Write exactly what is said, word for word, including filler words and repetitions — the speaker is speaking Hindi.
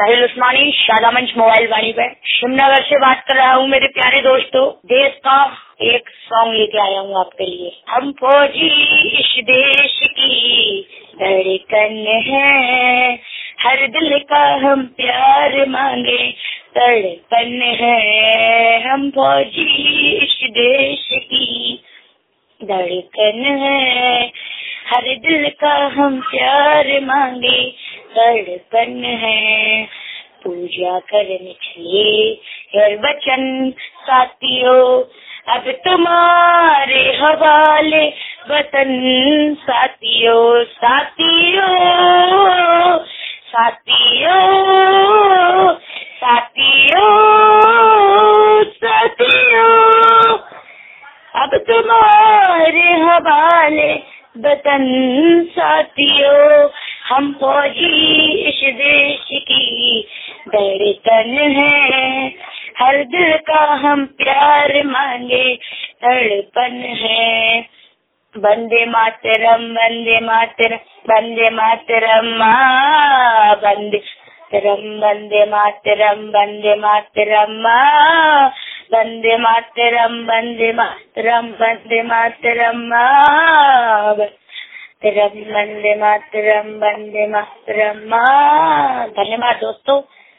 साहिल उस्मानी, शादामंच मोबाइल वाणी पे शिवनगर से बात कर रहा हूँ। मेरे प्यारे दोस्तों, देश का एक सॉन्ग लेके आया हूँ आपके लिए। हम फौजी इस देश की धड़कन है, हर दिल का हम प्यार मांगे धड़कन है। हम फौजी इस देश की धड़कन है, हर दिल का हम प्यार मांगे धड़कन है। पूजा करने चले हर वचन साथियों, अब तुम्हारे हवाले वतन साथियों। साथियों साथियों साथियों साथियों, अब तुम्हारे हवाले वतन साथियों। हम फौजी इस देश की धड़कन है, हर दिल का हम प्यार मांगे धड़कन है। वंदे मातरम वंदे मातरम वंदे मातरम माँ, वंदे मातरम वंदे मातरम वंदे मातरम माँ, वंदे मातरम वंदे मातरम वंदे मातरम माँ, वंदे मातरम वंदे मातरम माँ। धन्यवाद दोस्तों।